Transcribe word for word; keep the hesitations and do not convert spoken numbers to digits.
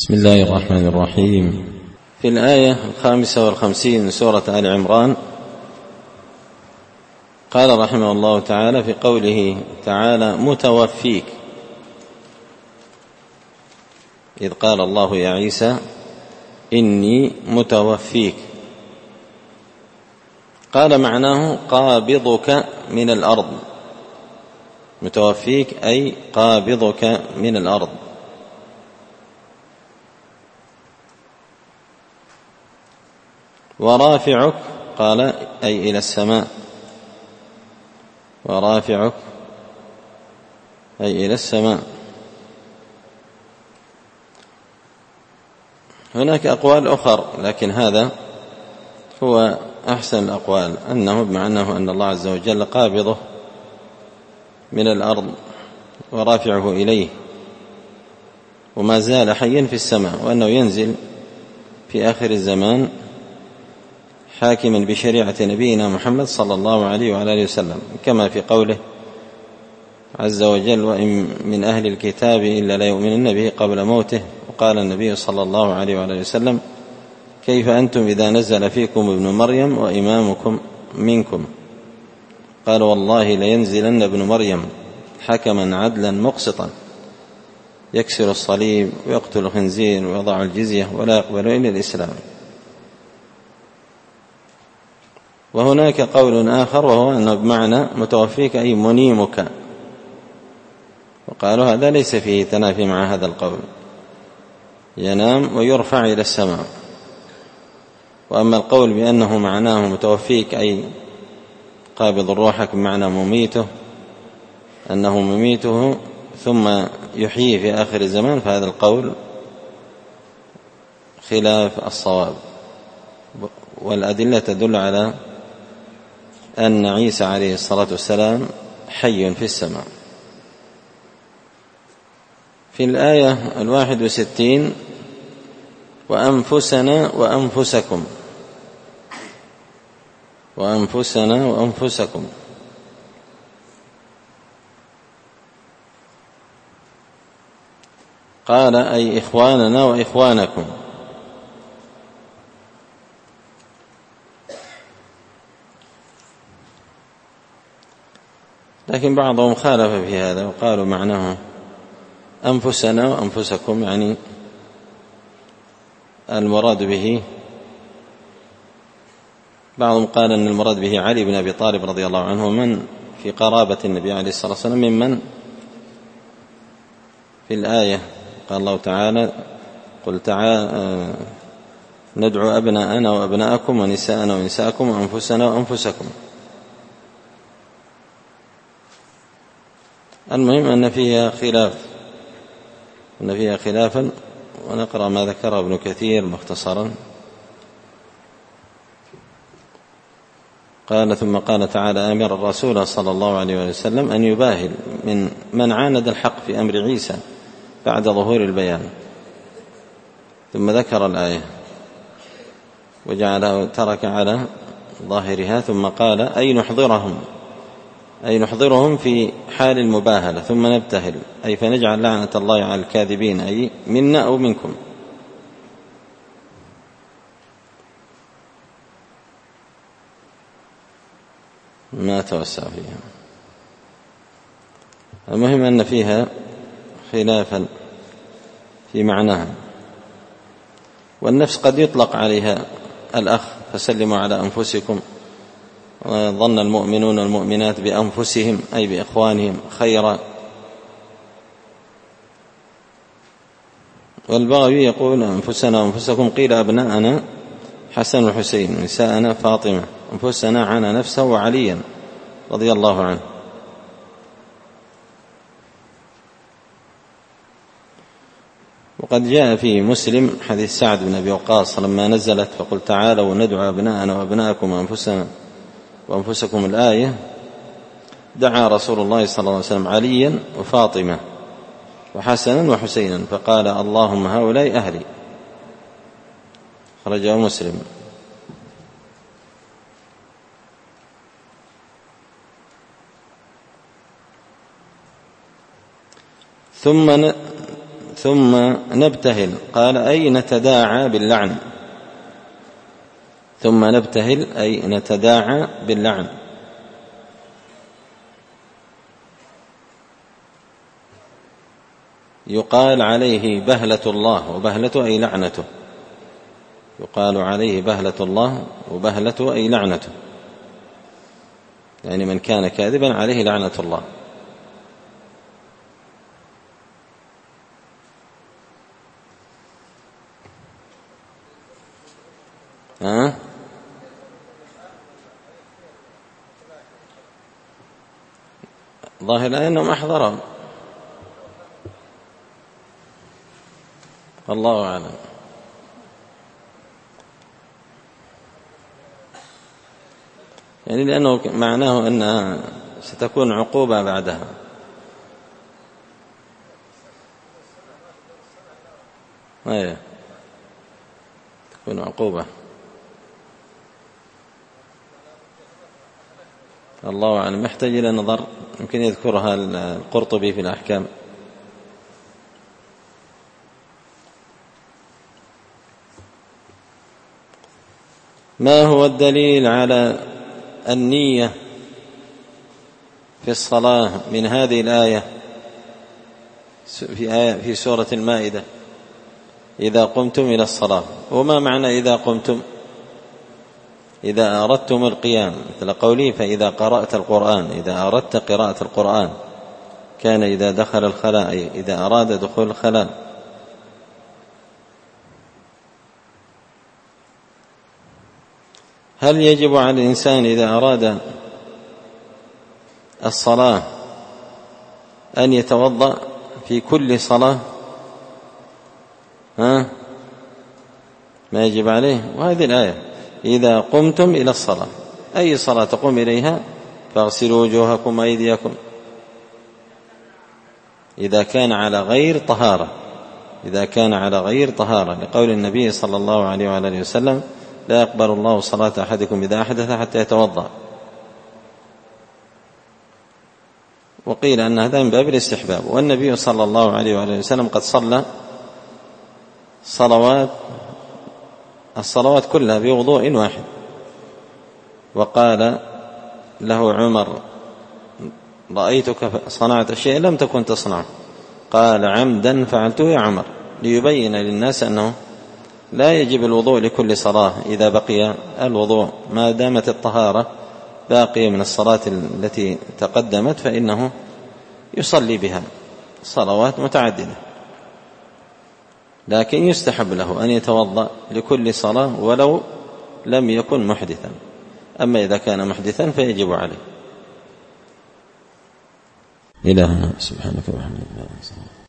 بسم الله الرحمن الرحيم. في الآية الخامسة والخمسين من سورة آل عمران قال رحمه الله تعالى في قوله تعالى متوفيك، إذ قال الله يا عيسى إني متوفيك، قال معناه قابضك من الأرض، متوفيك أي قابضك من الأرض. ورافعك قال أي إلى السماء، ورافعك أي إلى السماء. هناك أقوال أخر لكن هذا هو أحسن الأقوال، أنه بمعناه أن الله عز وجل قابضه من الأرض ورافعه إليه، وما زال حيا في السماء، وأنه ينزل في آخر الزمان حاكما بشريعة نبينا محمد صلى الله عليه وعلى آله وسلم، كما في قوله عز وجل وإن من أهل الكتاب إلا ليؤمنن به قبل موته. وقال النبي صلى الله عليه وعلى آله وسلم كيف أنتم إذا نزل فيكم ابن مريم وإمامكم منكم؟ قال والله لينزلن ابن مريم حكما عدلا مقسطا يكسر الصليب ويقتل الخنزير ويضع الجزية ولا يقبل إلا الإسلام. وهناك قول آخر وهو أنه بمعنى متوفيك أي منيمك، وقالوا هذا ليس فيه تنافي مع هذا القول، ينام ويرفع إلى السماء. وأما القول بأنه معناه متوفيك أي قابض روحك بمعنى مميته، أنه مميته ثم يحييه في آخر الزمان، فهذا القول خلاف الصواب، والأدلة تدل على أن عيسى عليه الصلاة والسلام حي في السماء. في الآية الواحد وستين وأنفسنا وأنفسكم، وأنفسنا وأنفسكم، قال أي إخواننا وإخوانكم. لكن بعضهم خالف في هذا وقالوا معناه أنفسنا وأنفسكم، يعني المراد به، بعضهم قال أن المراد به علي بن أبي طالب رضي الله عنه، من في قرابة النبي عليه الصلاة والسلام ممن في الآية قال الله تعالى قل تعالى ندعو أبناءنا وأبناءكم ونساءنا ونساءكم وأنفسنا وأنفسكم. المهم أن فيها خلاف، أن فيها خلافا، ونقرأ ما ذكره ابن كثير مختصرا. قال ثم قال تعالى آمر الرسول صلى الله عليه وسلم أن يباهل من من عاند الحق في أمر عيسى بعد ظهور البيان، ثم ذكر الآية وجعله ترك على ظاهرها، ثم قال أي نحضرهم، أي نحضرهم في حال المباهلة ثم نبتهل، أي فنجعل لعنة الله على الكاذبين، أي منا أو منكم. ما توسع فيها. المهم أن فيها خلافا في معناها. والنفس قد يطلق عليها الأخ، فسلموا على أنفسكم، وظن المؤمنون والمؤمنات بأنفسهم أي بإخوانهم خيرا. والبغوي يقول أنفسنا وأنفسكم، قيل أبناءنا حسن وحسين، نساءنا فاطمة، أنفسنا عانى نفسه وعليا رضي الله عنه. وقد جاء في مسلم حديث سعد بن أبي وقاص لما نزلت فقل تعالوا ندعو أبناءنا وأبناءكم وأنفسنا وأنفسكم الآية، دعا رسول الله صلى الله عليه وسلم عليا وفاطمة وحسنا وحسينا، فقال اللهم هؤلاء أهلي، خرجه مسلم. ثم ثم نبتهل، قال أي نتداعى باللعن، ثم نبتهل أي نتداعى باللعن. يقال عليه بهلة الله، وبهلة أي لعنته، يقال عليه بهلة الله وبهلة أي لعنته، يعني من كان كاذبا عليه لعنة الله. ها؟ ظاهر أنهم أحضروا، الله أعلم. يعني لأنه معناه أنها ستكون عقوبة بعدها. أيه، تكون عقوبة، الله أعلم، يحتاج إلى نظر، يمكن يذكرها القرطبي في الأحكام. ما هو الدليل على النية في الصلاة من هذه الآية في آية في سورة المائدة؟ إذا قمتم إلى الصلاة. وما معنى إذا قمتم؟ إذا أردتم القيام، مثل قوله فإذا قرأت القرآن، إذا أردت قراءة القرآن. كان إذا دخل الخلاء، أي إذا أراد دخول الخلاء. هل يجب على الإنسان إذا أراد الصلاة أن يتوضأ في كل صلاة؟ ها؟ ما يجب عليه. وهذه الآية إذا قمتم إلى الصلاة، أي صلاة تقوم إليها فاغسلوا وجوهكم وأيديكم، إذا كان على غير طهارة، إذا كان على غير طهارة، لقول النبي صلى الله عليه وآله وسلم لا يقبل الله صلاة أحدكم إذا أحدث حتى يتوضأ. وقيل أن هذا من باب الاستحباب. والنبي صلى الله عليه وآله وسلم قد صلى صلوات الصلوات كلها بوضوء واحد. وقال له عمر رأيتك صنعت شيء لم تكن تصنعه، قال عمدا فعلته يا عمر، ليبين للناس أنه لا يجب الوضوء لكل صلاة إذا بقي الوضوء، ما دامت الطهارة باقية من الصلاة التي تقدمت فإنه يصلي بها صلوات متعددة، لكن يستحب له أن يتوضأ لكل صلاة ولو لم يكن محدثا. أما إذا كان محدثا فيجب عليه. إلهنا سبحانك وبحمدك.